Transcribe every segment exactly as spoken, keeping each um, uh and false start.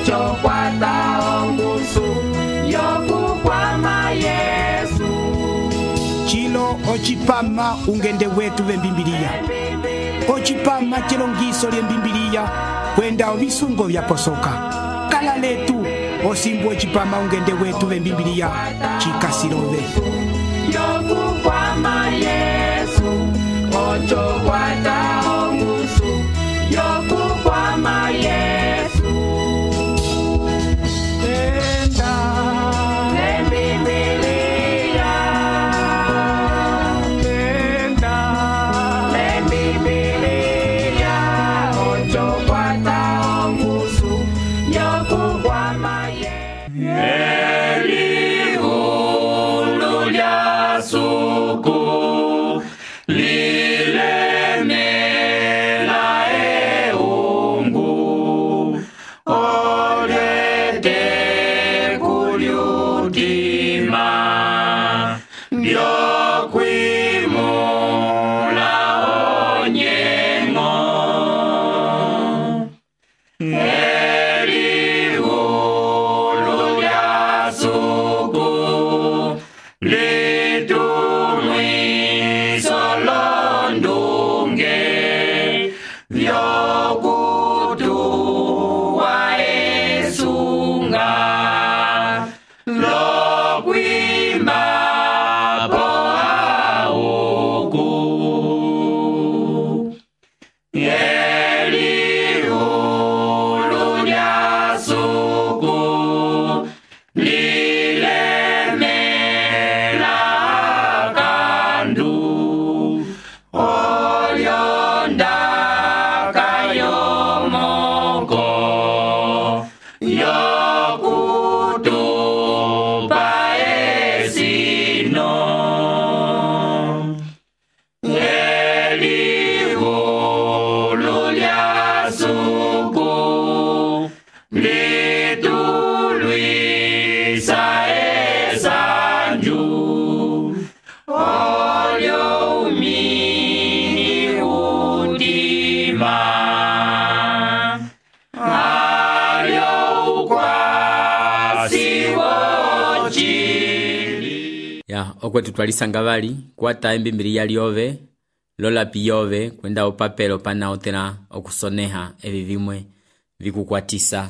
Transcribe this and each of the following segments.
ocho kwata ongusu yokukwama Yesu. Chilo ochipama ungende wetu vembimbilia. Ochipama chilongiso lyembimbilia kwenda obisungo vya posoka. Kala letu osimbu ochipama ungende wetu vembimbilia chikasilove. Yokukwama Yesu, ocho kwata ongusu yokukwama Yesu. Tenda lembibilia, tenda lembibilia, ocho kwata ongusu yokukwama Yesu. Eliulu lya suku lilemela eungu olete kulyutima lyokwimula onyengo. Eliulu lya suku litumwiso londunge vyokutuwa esunga lokwimba poauku. Eliulu lya suku lilemela kandu olyondaka yomoko yokutupa esino. Eliulu lya suku litulwisa esanju olyo umini udima alyo ukwasi wochili. Ya okwetu twalisanga bali kwata embimbilia lyove lola piyove kwenda opapelo pana otena okusoneha ebi bimwe bikukwatisa.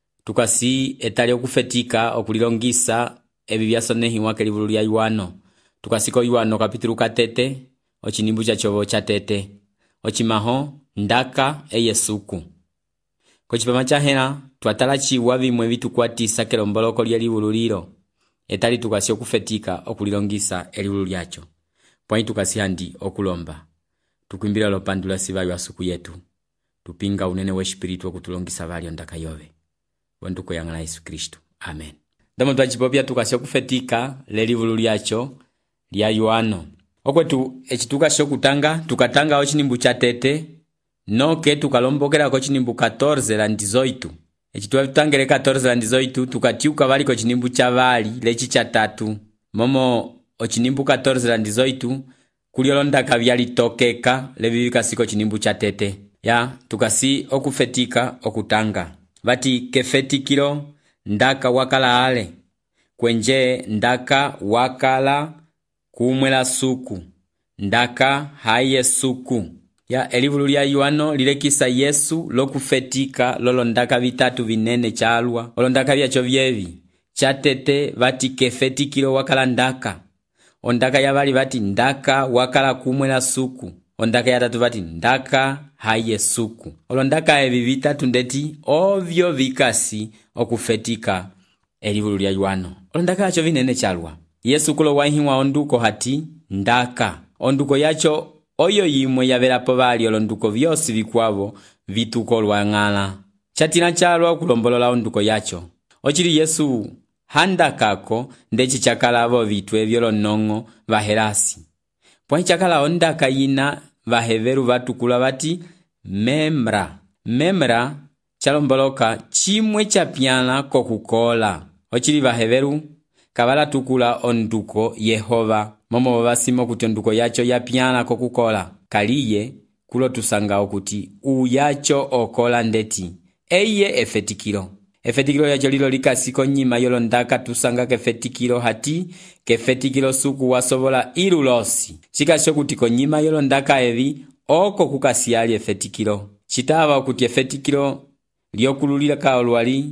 Tukasi etali okufetika okulilongisa ebi byasonehiwa kelivulu lya Yohano. Tukasiko Yohano kapitulu katete ochinimbu cha chovo cha tete ochimaho ndaka eyesuku. Kochipama cha hena twatala chiwa bimwe bitukwatisa kelomboloko lya livulu lilo etali tukasi okufetika okulilongisa elivulu lyacho. Pwani tukasi handi okulomba tukimbira lopandula sibayo asuku yetu tupinga unene we espiritu okutulongisa bali ondaka yove wanduko yangala Yesu Kristo. Amen. Damo twachipopya tukasi okufetika lelivulu lyacho lya Yohano. Okwetu echituka shokutanga tukatanga ochinimbu cha tete noke tukalombokera ko chinimbu catorze la ndizoitu. Echituwa tutangere catorze la ndizoitu tukatiuka bali ko chinimbu cha bali lechi cha tatu. Momo ochinimbu catorze la ndizoitu kuliolonda kavyali tokeka lebibika siko chinimbu cha tete. Ya tukasi okufetika okutanga. Bati kefetikilo ndaka wakala ale. Kwenje ndaka wakala kumwela suku. Ndaka haye suku. Ya elivulu lya Yohano lilekisa Yesu lokufetika lolo ndaka vitatu vinene chalwa. Olo ndaka vyacho vyevi. Chatete bati kefetikilo wakala ndaka. Ondaka ya bali bati ndaka wakala kumwela suku. Ondaka ya tatu bati ndaka haye suku. Olo ndaka evi vitatu ndeti ovyo vikasi okufetika elivulu lya Yohano. Olo ndaka yacho vinene chalwa. Yesu kulo wahiwa onduko hati ndaka. Onduko yacho oyo yimwe yavelapo bali olonduko vyosi vikwavo vitukolwa ngala. Chatina chalwa kulombolola onduko yacho. Ochili Yesu handakako ndechi chakalavo vitwe vyolo nongo vaherasi. Pwani chakala ondaka yina vaheveru vatukula bati memra. Memra chalomboloka chimwe chapiana kokukola. Ochili vaheveru kabala tukula onduko Yehova. Momo basimo kuti onduko yacho yapiana kokukola. Kaliye kulo tusanga okuti uyacho okola ndeti. Eye efetikilo. efetikilo yacho lilo likasiko nyima yolondaka tusanga kefetikilo hati kefetikilo suku wasobola ilu losi chikasho kuti konyima yolondaka evi oko kukasiyali efetikilo chitava kuti efetikilo lyokululila ka olwali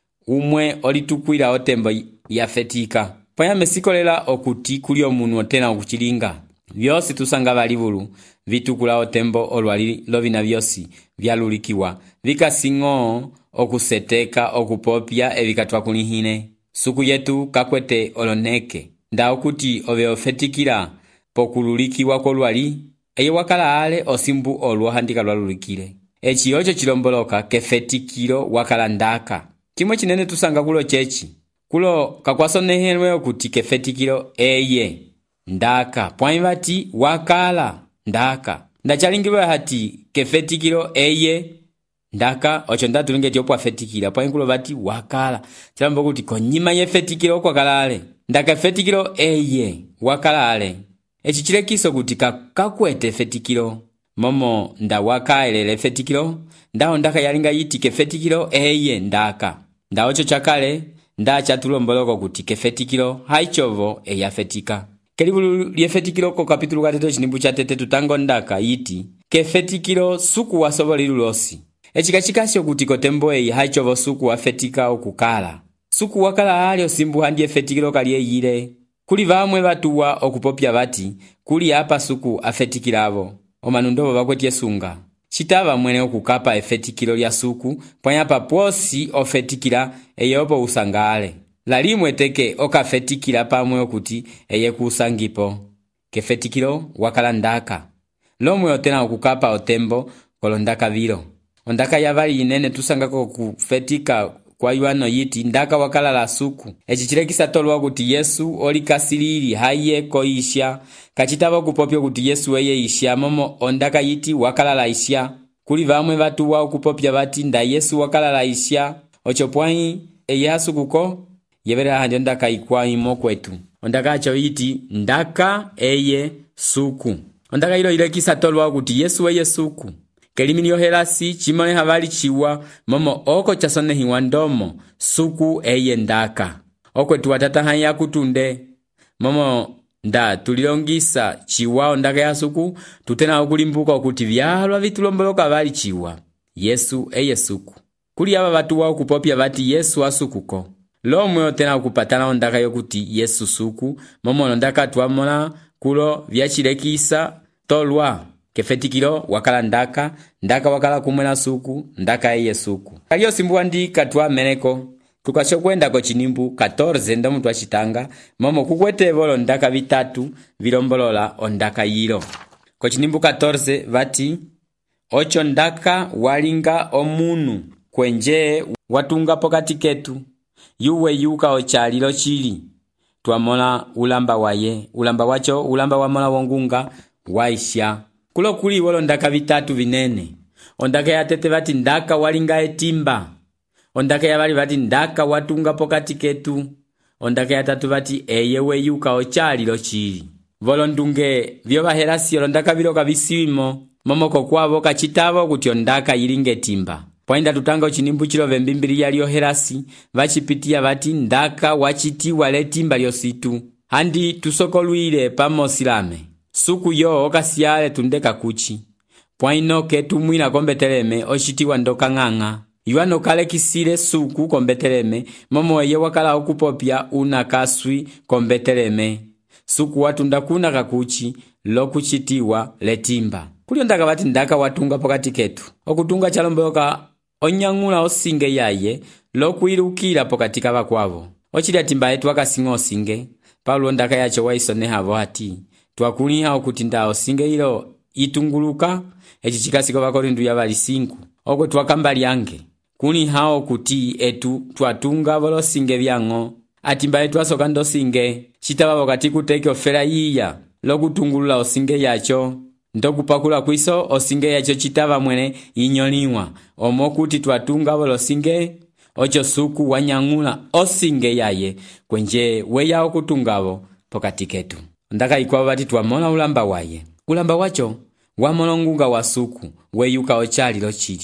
umwe olitukwila otembo yafetika payame sikolela okuti kuli omunu otena okuchilinga vyosi tusanga valivulu vitukula otembo olwali lovina vyosi vyalulikiwa vikasingo okuseteka okupopya evikatwa kulihine suku yetu kakwete oloneke nda okuti ove ofetikila pokululikiwa kolwali eye wakala ale osimbu olwo handika lwalulikile echi ocho chilomboloka kefetikilo wakala ndaka chimwe chinene tusanga kulo chechi kulo kakwasonehelwe okuti kefetikilo eye ndaka pwaimvati wakala ndaka ndachalingilwe hati kefetikilo eye ndaka ocho ndatulingeti opwa fetikila pwainkulo vati wakala chilambo kuti konyima yefetikilo okwakalale ndaka fetikilo eye wakalale echi chilekiso kuti kakwete fetikilo momo nda wakaelele fetikilo ndao ndaka yalinga yiti kefetikilo eye ndaka nda ocho chakale nda chatulomboloko kuti kefetikilo haichovo eyafetika kelivulu lyefetikilo ko kapitulu katete chinimbu chatete tutango ndaka yiti kefetikilo suku wasobola ilu losi echikachikasho kuti kotembo eyi haichovo suku wafetika okukala suku wakala ali osimbu handi efetikilo kaliyeyile kuli vamwe vatuwa okupopya vati kuli apa suku afetikilavo omanundovo vakwetye sunga chitava mwene okukapa efetikilo lya suku pwanyapa posi ofetikila eye opo usangale lalimwe teke okafetikila pamwe okuti eye kuusangipo kefetikilo wakala ndaka lomwe otena okukapa otembo kolondaka vilo ondaka yavali inene tusangako kufetika kwa yuano yiti ndaka wakala la suku echi chilekisa tolwa kuti Yesu olikasilili haye koisha kachitava kupopya kuti Yesu eye isha momo ondaka yiti wakala la isha kuli vamwe vatu wa kupopya vati nda Yesu wakala la isha ocho pwai eye asukuko yevera handi ondaka ikwa imo kwetu ondaka acho yiti ndaka eye suku ondaka ilo ilekisa tolwa kuti Yesu eye suku kelimi nyohelasi chimone havali chiwa momo oko chasonehiwa ndomo suku eye ndaka okwetu watata hanya kutunde momo nda tulilongisa chiwa ondaka ya suku tutena okulimbuka okuti vyalwa vitulomboloka vali chiwa Yesu eye suku kuli aba vatu wao kupopya vati Yesu asukuko lomwe otena okupatana ondaka yokuti Yesu suku momo ondaka tuamona kulo vyachilekisa tolwa kefetikilo wakala ndaka ndaka wakala kumwena suku ndaka eye suku kaliyo simbuwa ndi katwa meneko tukashokwenda ko chinimbu katorze ndo mtu achitanga momo kukwete volo ndaka vitatu vilombolola ondaka yilo ko chinimbu katorze vati ocho ndaka walinga omunu kwenje watunga pokati ketu yuwe yuka ochalilo chili tuamona ulamba waye ulamba wacho ulamba wamona wongunga waisha kulo kuli wolo ndaka vitatu vinene ondaka ya tete vati ndaka walinga etimba ondaka ya vali vati ndaka watunga pokati ketu ondaka ya tatu vati eyewe yuka ochalilo chili volo ndunge vyo vahelasi ondaka viloka visimo momoko kwavo kachitavo kuti ondaka yilinga etimba pwainda tutanga uchinimbu chilove mbimbili yaliyo helasi vachipitia vati ndaka wachitiwa letimba lyositu handi tusokolwile pamosilame suku yo okasiyale tundeka kuchi pwaino ketumwina kombeteleme ochitiwa ndoka ng'ang'a yuano kalekisile suku kombeteleme momo eye wakala okupopya una kaswi kombeteleme suku watunda kuna kakuchi lokuchitiwa letimba kuli ondaka vati ndaka watunga pokati ketu okutunga chalomboloka onyang'ula osinge yaye lokuilukila pokati kava kwavo ochilya timba yetu wakasinga osinge paulo ndaka yacho waisonehavo hati twakuliha okuti nda osinge ilo itunguluka echi chikasiko vakorindu ya vali sinku okwe twakamba lyange kuni hao kuti etu twatunga volo singe vyang'o atimba yetu asoka ndo singe chitava wakati kuteke ofela yiya lokutungulula osinge yacho ndokupakula kwiso osinge yacho chitava mwene inyoliwa omo kuti twatunga volo singe ocho suku wanyang'ula osinge yaye kwenje weya okutungavo pokati ketu ndaka ikwa vati tuamona ulamba waye ulamba wacho wamolongunga wa suku weyuka ochalilo chili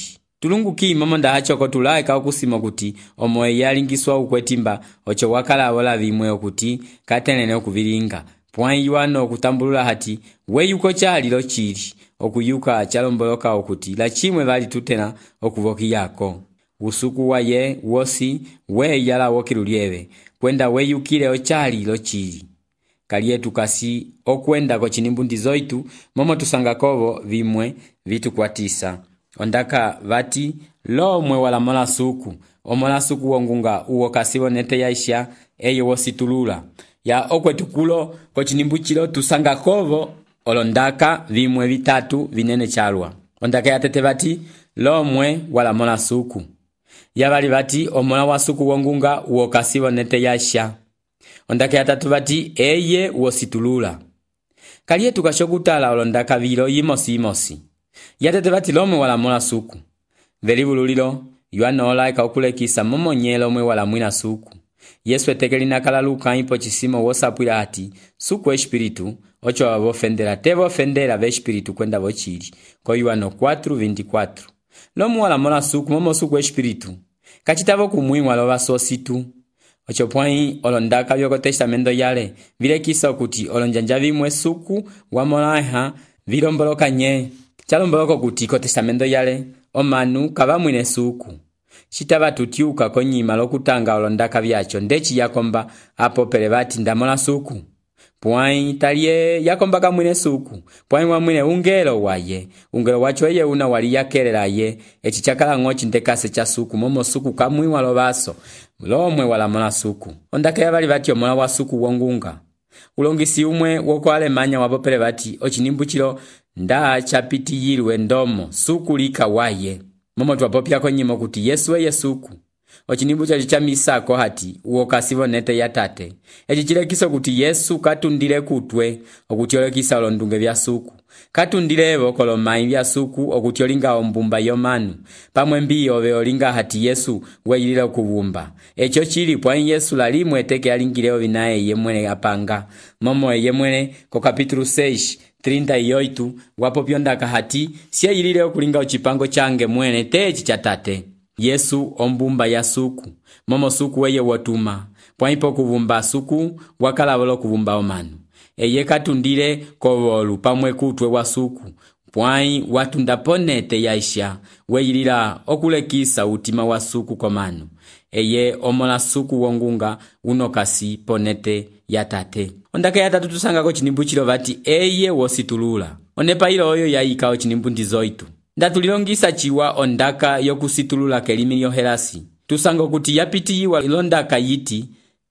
tulunguki momo ndahachoko tulaika okusima kuti omoye yalingiswa ukwetimba ocho wakala wala vimwe okuti katenene okuvilinga pwaiwano okutambulula hati weyuko chalilo chili okuyuka chalomboloka okuti la chimwe vali tutena okuvoki yako usuku wa ye wosi we yala wokilulieve kwenda weyukile ochalilo chili kalietu kasi okwenda ko chinimbundi zoitu momo tusangakovo vimwe vitu kwa tisa ondaka vati lomwe wala mola suku omola suku wongunga uwo kasivo nete yaisha eye wositulula ya okwetukulo ko chinimbuchilo tusangakovo olondaka vimwe vitatu vinene chalwa ondaka yatete vati lomwe wala mola suku yavali vati omola wa suku wongunga uwo kasivo nete yaisha ondaka yatatu vati eye wositulula kalietu kashokutala olondaka vilo yimosi yimosi yatete vati lomwe wala mola suku velibululilo yuanola ikakulekisa momonyelo mwe wala mwina suku Yesu etekelina kala luka ipo chisimo wosapwila ati suku espiritu ocho wavofendera tevo fendera ve espiritu kwenda vochili ko Yuano quatro vinte e quatro lomwe wala mola suku momo suku espiritu kachitavo kumwimwa lo vasositu ocho pwai olondaka vyoko testamento yale vilekisa kuti olonjanja vimwe suku wamolaha vilomboloka nye chalomboloko kuti ko testamento yale omanu kavamwine suku chitava tutiuka konyima lokutanga olondaka vyacho ndechi yakomba apo pelevati ndamola suku pwai talie yakomba kamwine suku pwai wamwine ungelo waye ungelo wacho eye una wali yakelela ye echi chakala ngochi ndekase cha suku momo suku kamwiwa lobaso lomwe wala mola suku ondaka yavali vati omola wa suku wongunga ulongisi umwe woko Alemanya wapopele vati ochinimbuchilo nda chapiti yilwe ndomo suku lika waye momo tuwapopya konyimo kuti Yesu eye suku ochinimbucha chicamisako hati uwo kasivo nete yatate echi chilekiso kuti Yesu katundile kutwe okuti olekisa olondunge vya suku katundilevo kolomai vya suku okuti olinga ombumba yomanu pamwe mbiyo ve olinga hati Yesu weyilile okuvumba echo chili pwai Yesu lalimwe teke alingileo vinaye yemwene apanga momo yemwene ko kapitulu seis trinta e oito wapo pyondaka hati siya yilile okulinga uchipango change mwene techi chatate Yesu ombumba ya suku momo suku weye wotuma pwaipo kuvumba suku wakala wolo kuvumba omanu eye katundile kovolu pamwe kutwe wa suku pwai watunda ponete yaisha weyilila okulekisa utima wa suku komanu eye omola suku wongunga unokasi ponete ya tate ondaka ya tatu tusangako chinimbuchilo vati eye wositulula onepa ilo oyo yaika ochinimbundi zoitu ndatulilongisa chiwa ondaka yokusitulula kelimi lyohelasi tusango kuti yapitiyiwa ilondaka yiti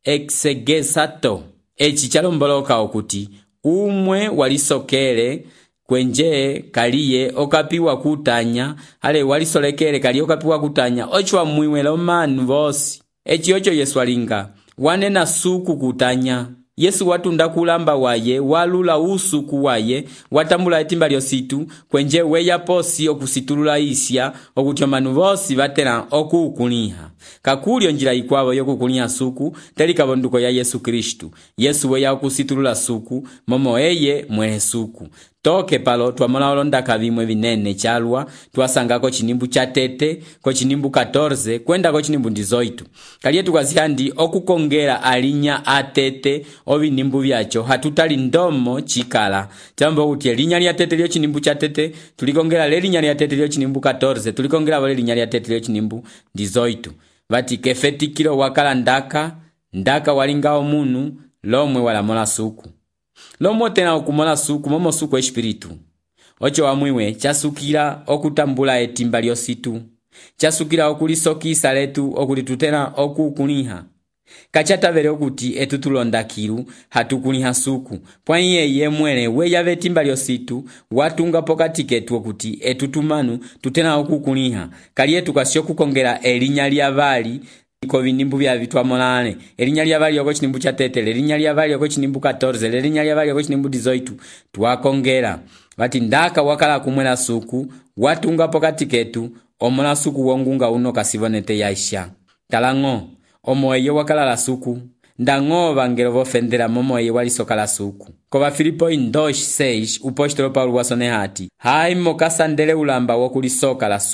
exegesato echi chalomboloka okuti umwe walisokele kwenje kaliye okapiwa kutanya ale walisolekele kaliye okapiwa kutanya ochwa mwiwelo manu vosi echi ocho Yesu alinga wanena suku kutanya Yesu watunda kulamba waye walula usuku waye watambula etimba lyositu kwenje weya posi okusitulula isya okuti omanu vosi vatera okukuliha kakulyo njira ikwavo yokukuliha suku telika bonduko ya Yesu Kristu Yesu weya okusitulula suku momo eye mwehe suku toke palo twamola olondaka vimwe vinene chalwa twasangako chinimbu cha tete ko chinimbu catorze kwenda ko chinimbu ndizoitu kaliye tukazihandi okukongera alinya atete ovinimbu vyacho hatutali ndomo chikala tambo kuti linya lya tete lyo chinimbu cha tete tulikongera le linya lya tete lyo chinimbu catorze tulikongera vale linya lya tete lyo chinimbu ndizoitu vati kefetikilo wakala ndaka ndaka walinga omunu lomwe wala mola suku lomo tena okumola suku momo suku espiritu ocho wamwiwe chasukira okutambula etimba lyositu chasukira okulisokisa letu okulitutena okukuniha kachatavere okuti etutulondakiru hatukuniha suku pwaiye yemwene weya vetimba lyositu watunga pokati ketu okuti etutumanu tutena okukuniha kaliye tukasyo kukongera elinya lya vali ko vinimbu vya vitwamolane elinya lya vali yoko chinimbu cha tete elinya lya vali yoko chinimbu catorze elinya lya vali yoko chinimbu dizoitu twakongera vati ndaka wakala kumwela suku watunga pokati ketu omola suku wongunga uno kasivonete yaisha talango omoye wakala la suku ndango vangelo vofendera momoye walisoka la suku kova Filipo indosh seis upostolo Paulo wasone hati hai mokasandele ulamba wokulisoka la suku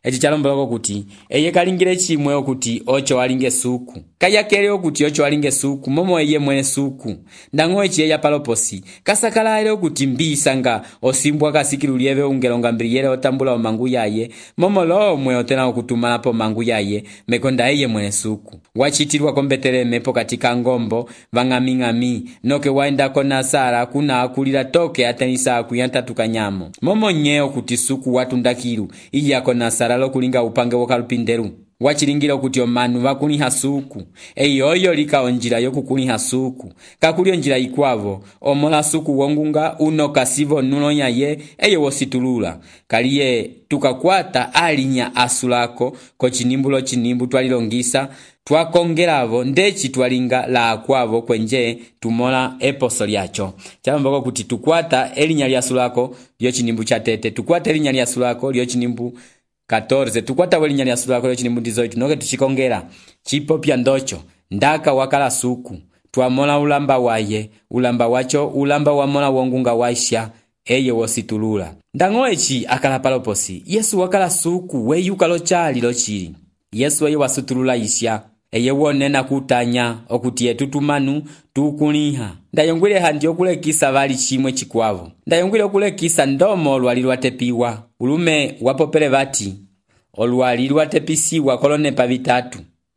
Echi chalomboloko kuti eye kalingire chimwe okuti ocho walinge suku. Kayakele okuti ocho walinge suku momo eye mwene suku. Ndango echi eya paloposi kasakala ele okuti mbisa nga osimbwa kasikirulieve ungelonga mbiliyele otambula omangu yaye momo lo mwe otena okutumala po mangu yaye mekonda eye mwene suku. Wachitirwa kombeteleme po katika ngombo vangami ngami noke waenda kona sara kuna akulira toke atenisa akuyanta tukanyamo. Momo nye okuti suku watu ndakiru iya kona sara lo kulinga upange wokalupinderu. Wachilingira okuti omanu vakuniha suku. Eyoyo lika onjira yokukuniha suku. Kakulio njira ikwavo omola suku wongunga uno kasivo nulonya ye eye wositulula. Kaliye tukakwata alinya asulako ko chinimbulo chinimbu twalilongisa twakongeravo ndechi twalinga la akwavo kwenje tumola eposo lyacho. Chalomboko kuti tukwata elinya lya asulako lyo chinimbu cha tete. Tukwata elinya lya asulako lyo chinimbu katorze. Tukwata welinya lya asulako lyo chinimbu ndizoitu noke tuchikongera chipo pya ndocho ndaka wakala suku twamola ulamba waye ulamba wacho ulamba wamola wongunga waisha eye wositulula. Ndango echi akala paloposi Yesu wakala suku weyuka lo chali lo chili. Yesu eye wasutulula isha eye wonena kutanya okuti etutumanu tukuniha. Ndayongwile handi okulekisa vali chimwe chikwavo. Ndayongwile okulekisa ndomo olwali lwatepiwa. Ulume wapopele vati olwali lwatepisiwa kolonepa vitatu.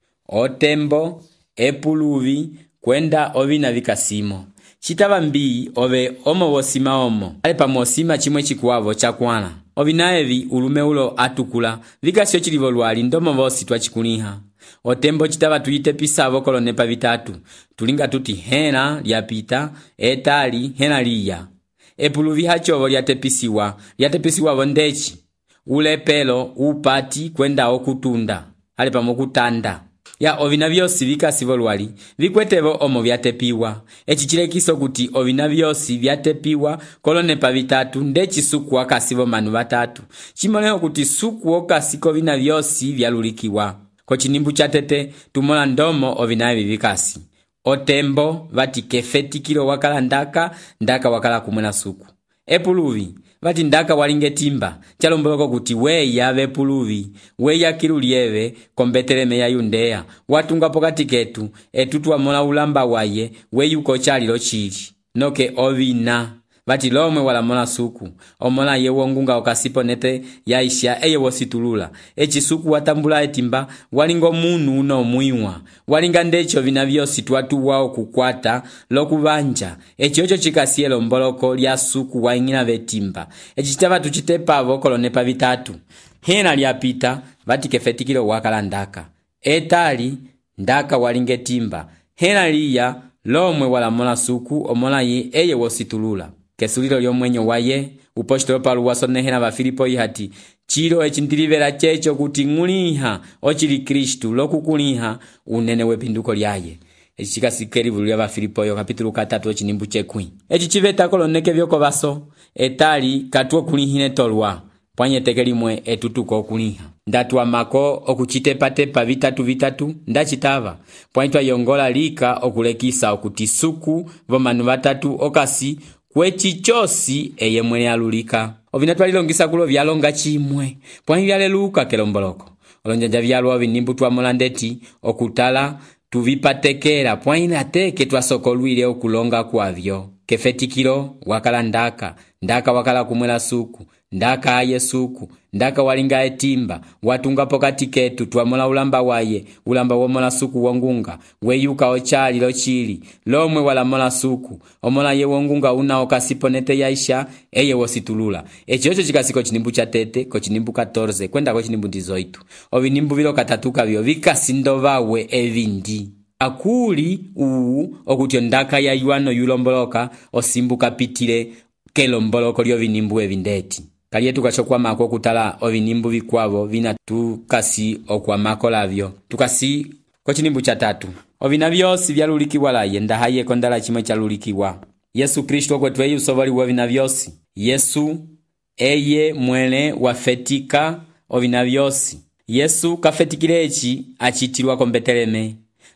Otembo, epuluvi, kwenda ovina vikasimo. Chitava mbii ove omo wosima omo. Ale pamosima chimwe chikwavo chakwana. Ovina evi ulume ulo atukula vikasio chilivo lwali ndomo vosi twachikuniha. Otembo chitava tuyitepisa avo kolonepa vitatu. Tulinga tuti hena lyapita, etali hena liya. Epuluvi hachovo lyatepisiwa, lyatepisiwa vondechi. Ulepelo, upati, kwenda okutunda. Ale pamokutanda. Ya ovina vyosi vikasivo lwali, vikwetevo omo vyatepiwa. Echi chilekiso kuti ovina vyosi vyatepiwa kolonepa vitatu ndechi suku wakasivo manu vatatu. Chimoleho kuti suku wakasiko vina vyosi vyalulikiwa. Kochinimbu cha tete tumola ndomo ovina evi vikasi. Otembo vati kefetikilo wakala ndaka, ndaka wakala kumwena suku. Epuluvi vati ndaka walinge timba. Chalomboloko kuti weya vepuluvi weya kirulieve kombeteleme ya Yudea watunga pokati ketu etutua mola ulamba waye weyuko chali lo chili noke ovina vati lomwe wala mola suku omola ye wongunga okasipo nete yaisha eye wositulula. Echi suku watambula etimba walingo munu uno muiwa walinga ndecho vina vyosi tuatu wao kukwata lokubanja. Echi ocho chikasielo mboloko lya suku waingina vetimba. Echi chitava tuchitepa avokolo nepa vitatu. Hena lyapita vati kefetikilo wakala ndaka. Etali ndaka walinge timba. Hena liya lomwe wala mola suku omola ye eye wositulula. Kesulilo lyomwenyo waye upostolo Paulo wasonehena va Filipo ihati chilo echintilivera checho kuti nguliha ochili Kristu lokukuliha unene wepinduko lyaye. Echi chikasikeli vulya va Filipo yo kapitulu katatu echinimbu chekwi. Echi chiveta koloneke vyoko vaso etali katuo kulihine tolwa pwanye tekelimwe etutuko okuliha. Ndatuwa mako okuchitepatepa vitatu vitatu ndachitava pwanyitwa yongola lika okulekisa okuti suku vomanu vatatu okasi kwechi chosi eye mwene alulika. Ovina twalilongisa kulo vyalonga chimwe pwanyi vyaleluka kelomboloko. Olonjanja vyalwa vinimbu twamolandeti okutala tuvipatekera pwanyi nateke twasokolwile okulonga kwavyo. Kefetikilo wakala ndaka, ndaka wakala kumwela suku, ndaka aye suku, ndaka walinga etimba, watunga pokati ketu twamola ulamba waye, ulamba womola suku wongunga, weyuka ochali lo chili, lomwe wala mola suku, omola ye wongunga una okasiponete yaisha, eye wositulula. Echi ocho chikasiko chinimbu cha tete, ko chinimbu katorze, kwenda ko chinimbu ndizoitu. Ovinimbu vilo katatuka vyo, vika sindovawe evindi. Akuli uu okutyo ndaka ya yuano yulomboloka osimbu kapitile kelomboloko lyo vinimbu evindeti. Kalietu kachokwa mako kutala ovinimbu vikwavo vina tukasi okwa mako lavyo. Tukasi ko chinimbu cha tatu. Ovina vyosi vyalulikiwa laye ndahaye kondala chimwe chalulikiwa. Yesu Kristo kwetwe usovali wa vina vyosi. Yesu eye mwene wafetika ovina vyosi. Yesu kafetikile echi achitirwa kombeteleme.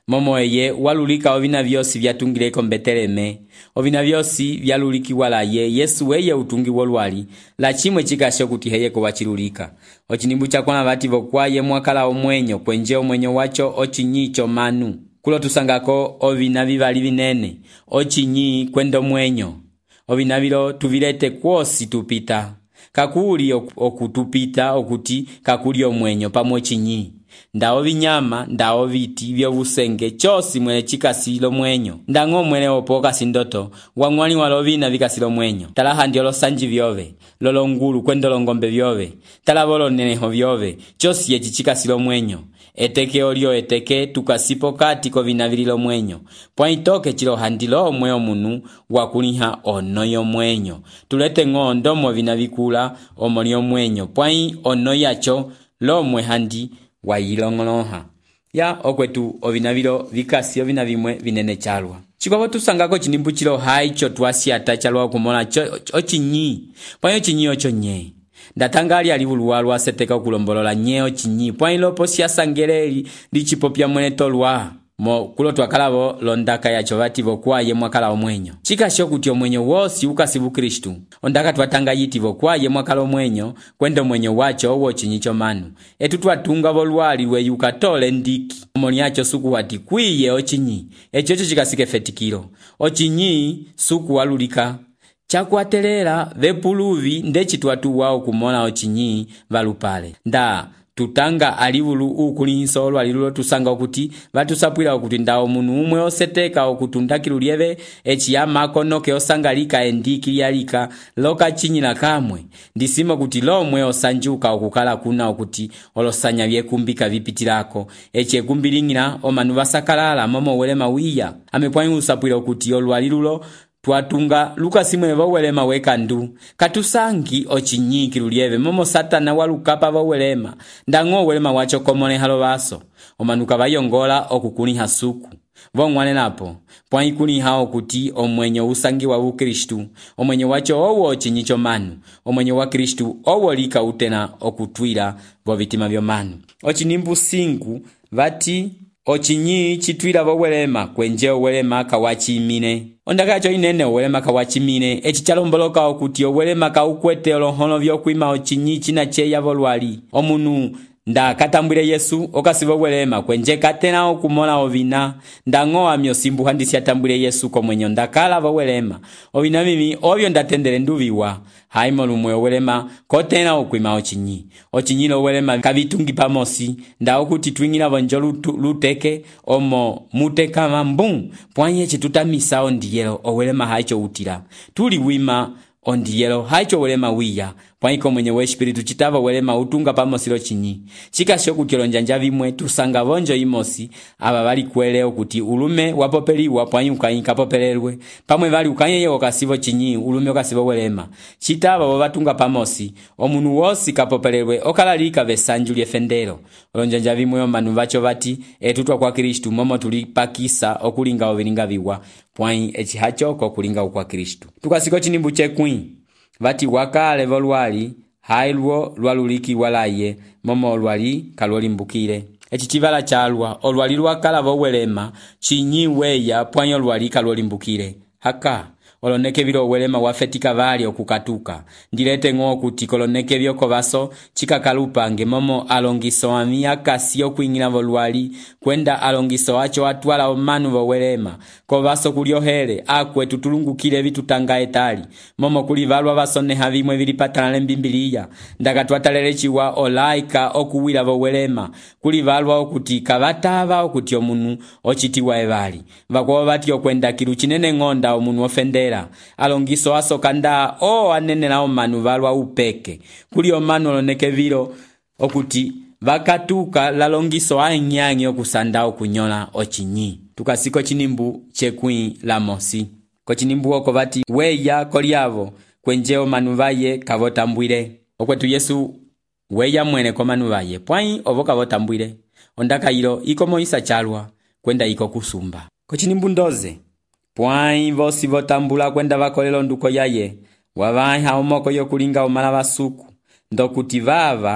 momo eye walulika ovina vyosi vyatungileko Beteleme, ovina vyosi vyalulikiwa la ye Yesu weye utungi wolwali la chimwe chikashe kuti heyeko wachilulika. Ochinimbu chakona vati vokwaye mwakala omwenyo kwenje omwenyo wacho ochinyicho manu kulo tusangako ovina vivali vinene ochinyi kwendo mwenyo ovina vilo tuvilete kwosi tupita kakuli okutupita okuti kakuli omwenyo pamwe chinyi ndao vinyama ndao viti vyovusenge chosi mwene chikasilo mwenyo ndango mwene opoka sindoto wangwani walovina vikasilo mwenyo talaha ndiolo sanji vyove lolo ngulu kwendo ngombe vyove talavolo neneho vyove chosi yechi chikasilo mwenyo eteke olio eteke tukasipo kati ko vinavililo mwenyo pwa itoke chilo handilo mweo munu wakuliha ono yo mwenyo tulete ngondo mo vinavikula omolio mwenyo pwa ono yacho lo mwe handi wailongoloha ya okwetu ovinavilo vikasi ovinavimwe vinene chalwa chikwapo tusangako chinimbu chilo haicho tuasiata chalwa kumona ochinyi pwa chinyi ocho nye ndatangali alivuluwalu aseteka okulombolola nyeo chinyi pwa ilopo siasangeleli lichipopya mwene tolwa mo kulo twakalavo londaka yacho vati vokwaye mwakala omwenyo chikasho kuti omwenyo wosi ukasivu Kristu ondaka twatanga yiti vokwaye mwakala omwenyo kwendo mwenyo wacho owo chinyicho manu etu twatunga volwali lwe ukatole ndiki omoni yacho suku wati kwiye ochinyi echocho chikasike fetikilo ochinyi suku walulika chakwatelera vepuluvi ndechi twatuwa okumona ochinyi valupale nda tutanga alivulu ukulinso olwalilulo tusanga okuti vatusapwila okuti ndao munu umwe oseteka okutundakilulieve echiyama konoke osangalika endiki yalika loka chinyila kamwe ndisimo kuti lomwe osanjuka okukala kuna okuti olosanya vyekumbika vipitilako echekumbilingila omanu vasakalala momo welema wiya amepwanyi usapwila okuti olwalilulo twatunga Luka simwe vawelema wekandu katusangi ochinyiki lulieve momo satana walukapa vawelema ndango welema wacho komone halo vaso omanuka vayongola okukuliha suku vongwane napo pwa ikuliha okuti omwenyo usangi wa ukristu omwenyo wacho owo chinyicho manu omwenyo wa Kristu owo lika utena okutwila vovitima vyo manu ochinimbu singu vati ochinyi chitwila vowelema kwenje owelema kawachimine ondakacho inene owelema kawachimine echi chalomboloka okuti owelema kaukwete olohono vyokwima ochinyi china cheya volwali omunu nda katambwile Yesu okasiva welema kwenje katena okumona ovina ndango amyo simbu handisi atambwile Yesu komwenyo ndakala vowelema ovina mimi ovyo ndatendele nduviwa haimonu mwe welema kotena okwima ochinyi ochinyi lo welema kavitungi pamosi nda okuti twingila vonjo luteke omo muteka mambu pwanye chitutamisa ondiyelo owelema haicho utila tuli wima ondiyelo haicho welema wiya pwaiko mwenye we espiritu chitava welema utunga pamosilo chinyi chikasho kutilo njanja vimwe tusanga vonjo imosi aba bali kwele okuti ulume wapopeliwa pwanyi ukayinka popelelwe pamwe bali ukanyeye okasivo chinyi ulume okasivo welema chitava watunga pamosi omunu wosi kapopelelwe okalalika besanju lyefendero olonjanja vimwe omanu vacho vati etutwa kwa Kristu momo tulipakisa okulinga ovilinga viwa pwanyi echihacho kokulinga ukwa Kristu tukasiko chinimbu chekwi vati wakale volwali hailwo lwaluliki walaye momo olwali kalolimbukile echichivala chalwa olwali lwakala vowelema chinyi weya pwanyo olwali kalolimbukile haka oloneke vilo welema wafetika vali okukatuka ndilete ngo kuti koloneke vyoko vaso chikakalupange momo alongiso amia kasi okuingila volwali kwenda alongiso acho atwala omanu vowelema ko vaso kuliohele akwe tutulungukile vitutanga etali momo kulivalwa vasoneha vimwe vilipatana mbimbiliya ndakatwatalele chiwa olaika okuwila vowelema kulivalwa okuti kavatava okuti omunu ochitiwa evali vakwa vati okwenda kilu chinene ngonda omunu ofende alongiso aso kanda o anene na omanu valwa upeke kuli omanu oloneke vilo okuti vakatuka lalongiso anyanyi okusanda okunyola ochinyi tukasiko chinimbu chekwi la mosi ko chinimbu oko vati weya koliavo kwenje omanu vaye kavotambwile okwetu Yesu weya mwene ko manu vaye pwai ovo kavotambwile ondaka ilo iko moisa chalwa kwenda iko kusumba ko chinimbu ndoze pwai vosi votambula kwenda vakolelo nduko yaye wavaha omoko yokulinga omala vasuku ndokuti vava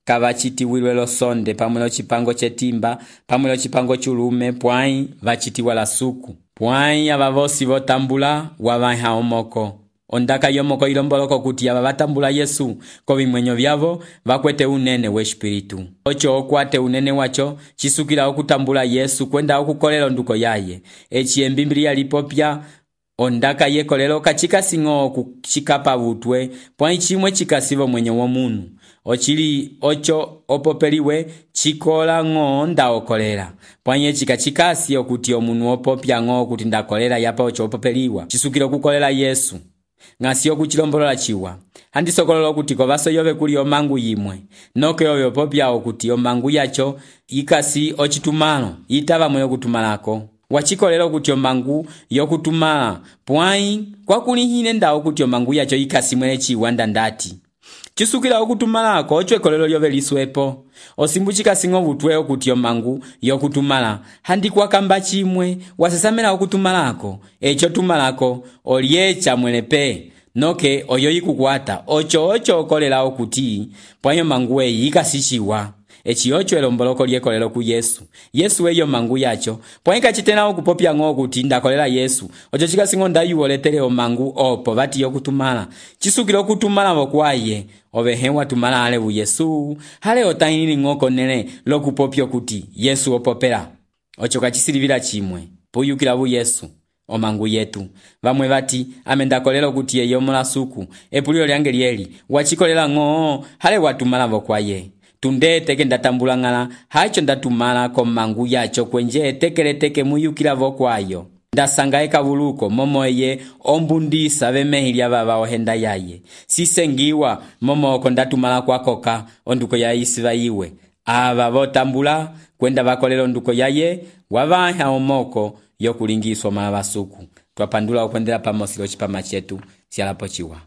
kavachitiwilwe losonde pamwe lochipango chetimba pamwe lochipango chulume pwai vachitiwa la suku pwai ava vosi votambula wavaha omoko ondaka yomoko ilomboloko kuti ava vatambula Yesu ko vimwenyo vyavo vakwete unene we espiritu ocho okwate unene wacho chisukila okutambula Yesu kwenda okukolela nduko yaye echi embimbilia lipopya ondaka yekolelo kachika singo kuchikapa vutwe pwai chimwe chikasivo mwenye womunu ochili ocho opopeliwe chikola ngo nda okolera pwanye chikachikasi okuti omunu opopya ngo kuti ndakolera yapa ocho opopeliwa chisukilo kukolela Yesu ngasi okuchilombolola chiwa handisokolola kuti kovaso yove kuli omangu yimwe noke yoyo popya okuti omangu yacho ikasi ochitumalo itava mwe okutumalako wachikolelo kuti omangu yokutumala pwai kwa kulihine nda okuti omangu yacho ikasi mwene chiwanda ndati chisukila okutumalako ocho ekolelo lyove liswepo osimbuchika singo vutwe okuti omangu yokutumala handi kwa kamba chimwe wasesamela okutumalako echo tumalako oliecha mwelepe noke oyo ikukwata ocho ocho okolela okuti pwanyo mangu eyi ikasishiwa echi ocho elomboloko liekolelo ku Yesu Yesu eyo mangu yacho pwanka chitena okupopya ngo kuti ndakolela Yesu ocho chikasingo ndayuoletele omangu opo vati yokutumala chisukilo kutumala vokwaye ovehewa tumala ale bu Yesu hale otainili ngoko nene lokupopyo kuti Yesu opopera ocho kachisilivila chimwe puyukila bu Yesu omangu yetu vamwe vati amendakolelo kuti yeyo mola suku epulilo lyange lieli wachikolela ngo hale watumala vokwaye tundete ndatambula ngala hacho ndatumala ko mangu yacho kwenje tekele teke muyukila vokwayo ndasanga ekabuluko momoye ombundisa vemehilya baba ohenda yaye sisengiwa momoko ndatumala kwakoka onduko ya isiva iwe ava votambula kwenda vakolelo nduko yaye wavaha omoko yokulingiswa mala basuku twapandula okwendela pamosilo chipama chetu sialapo chiwa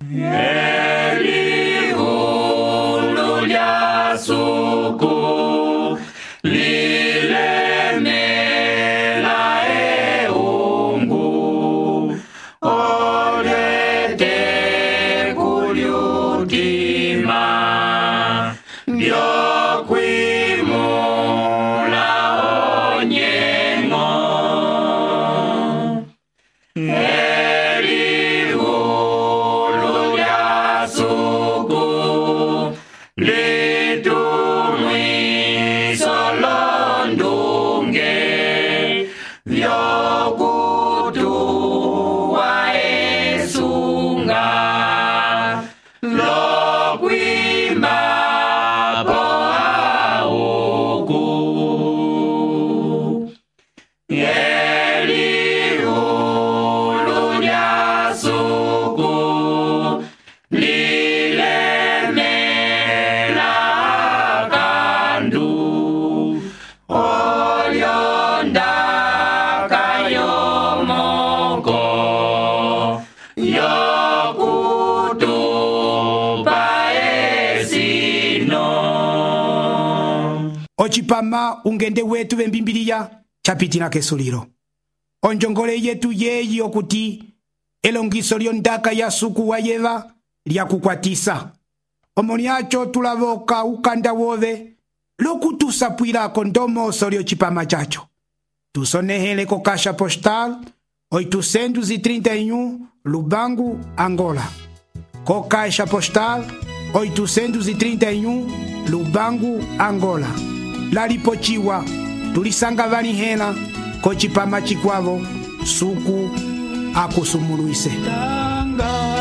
suku lilemela eungu olete kuliutima byokwimula onyengo elihulu lya suku ochipama ungende wetu vembimbiliya chapitina kesuliro onjongole yetu yeyi okuti elongiso lyondaka ya suku wa yeva lyakukwatisa omoni acho tulavoka ukanda wove lokutusapwilako ndomoso lyochipama chacho tusonehele ko kasha postal oitocentos e trinta e um Lubango, Angola. Co caixa postal oitocentos e trinta e um Lubango, Angola. Lalipochiwa tulisanga vani hena kochipama chikwavo suku akusumuluise. Tanga